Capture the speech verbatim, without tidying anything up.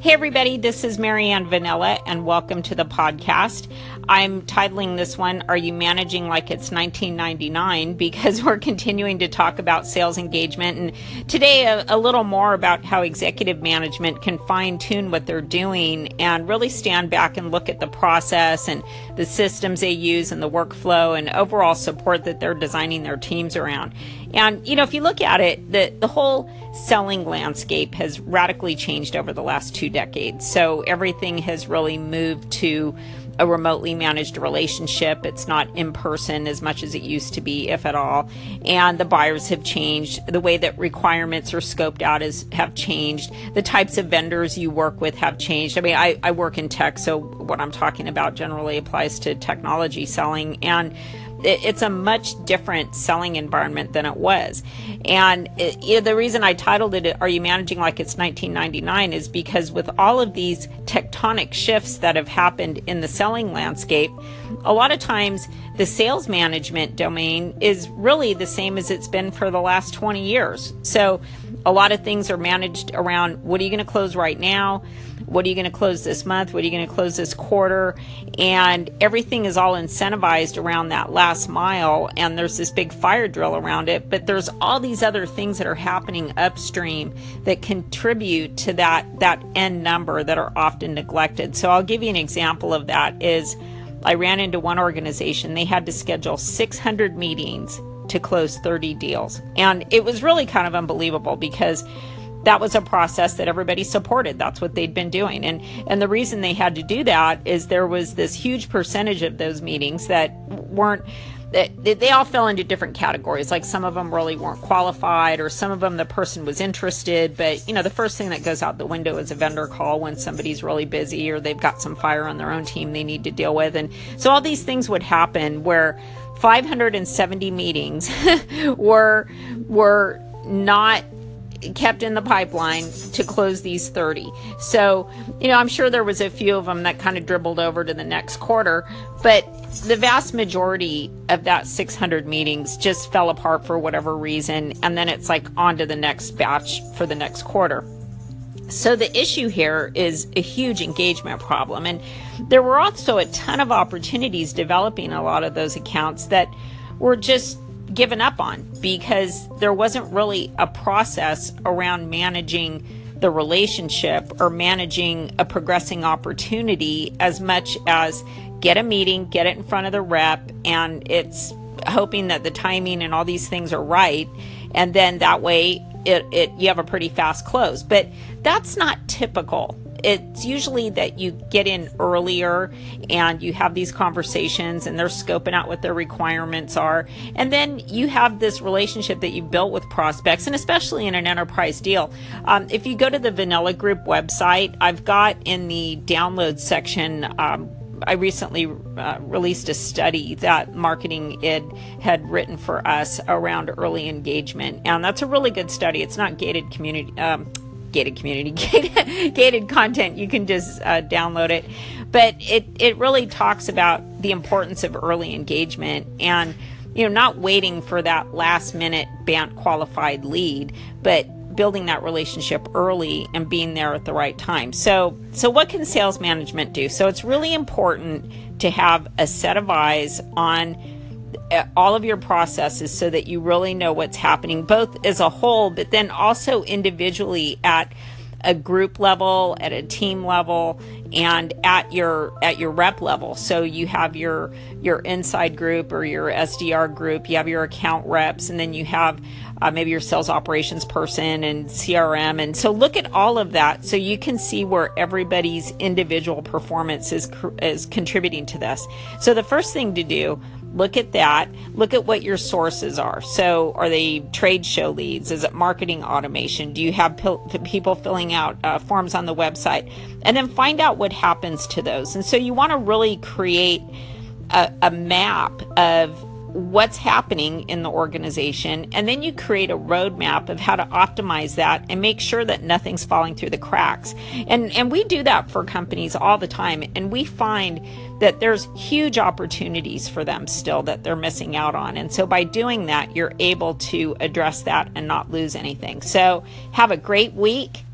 Hey everybody, this is Marianne Vanilla and welcome to the podcast. I'm titling this one, Are You Managing Like It's nineteen ninety-nine? Because we're continuing to talk about sales engagement, and today a, a little more about how executive management can fine-tune what they're doing and really stand back and look at the process and the systems they use and the workflow and overall support that they're designing their teams around. And, you know, if you look at it, the, the whole selling landscape has radically changed over the last two decades. So everything has really moved to a remotely managed relationship. It's not in person as much as it used to be, if at all. And the buyers have changed. The way that requirements are scoped out is have changed. The types of vendors you work with have changed. I mean, I, I work in tech, so what I'm talking about generally applies to technology selling. And it's a much different selling environment than it was. And it, you know, the reason I titled it, Are You Managing Like It's nineteen ninety-nine? Is because with all of these tectonic shifts that have happened in the selling landscape, a lot of times the sales management domain is really the same as it's been for the last twenty years. So a lot of things are managed around, what are you going to close right now? What are you going to close this month? What are you going to close this quarter? And everything is all incentivized around that last mile. And there's this big fire drill around it. But there's all these other things that are happening upstream that contribute to that, that end number that are often neglected. So I'll give you an example of that is I ran into one organization. They had to schedule six hundred meetings to close thirty deals. And it was really kind of unbelievable because that was a process that everybody supported. That's what they'd been doing. And and the reason they had to do that is there was this huge percentage of those meetings that weren't, that they all fell into different categories. Like some of them really weren't qualified, or some of them the person was interested. But, you know, the first thing that goes out the window is a vendor call when somebody's really busy or they've got some fire on their own team they need to deal with. And so all these things would happen where five hundred seventy meetings were were not kept in the pipeline to close these thirty. So, you know, I'm sure there was a few of them that kind of dribbled over to the next quarter, but the vast majority of that six hundred meetings just fell apart for whatever reason. And then it's like on to the next batch for the next quarter. So the issue here is a huge engagement problem. And there were also a ton of opportunities developing a lot of those accounts that were just given up on because there wasn't really a process around managing the relationship or managing a progressing opportunity as much as get a meeting, get it in front of the rep, and it's hoping that the timing and all these things are right. And then that way it, it you have a pretty fast close. But that's not typical. It's usually that you get in earlier and you have these conversations and they're scoping out what their requirements are. And then you have this relationship that you've built with prospects, and especially in an enterprise deal. Um, if you go to the Vanilla Group website, I've got in the download section, um, I recently uh, released a study that Marketing Ed had written for us around early engagement. And that's a really good study. It's not gated community, um, gated community, gated, gated content. You can just uh, download it. But it, it really talks about the importance of early engagement and, you know, not waiting for that last minute B A N T qualified lead, but building that relationship early and being there at the right time. So, so what can sales management do? So it's really important to have a set of eyes on all of your processes so that you really know what's happening, both as a whole, but then also individually at a group level, at a team level, and at your at your rep level. So you have your your inside group or your S D R group, you have your account reps, and then you have uh, maybe your sales operations person and C R M. And so look at all of that so you can see where everybody's individual performance is is contributing to this. So the first thing to do, look at that. Look at what your sources are. So are they trade show leads? Is it marketing automation? Do you have people filling out uh, forms on the website? And then find out what happens to those. And so you want to really create a, a map of what's happening in the organization, and then you create a roadmap of how to optimize that and make sure that nothing's falling through the cracks. And and we do that for companies all the time, and we find that there's huge opportunities for them still that they're missing out on. And so by doing that, you're able to address that and not lose anything. So have a great week.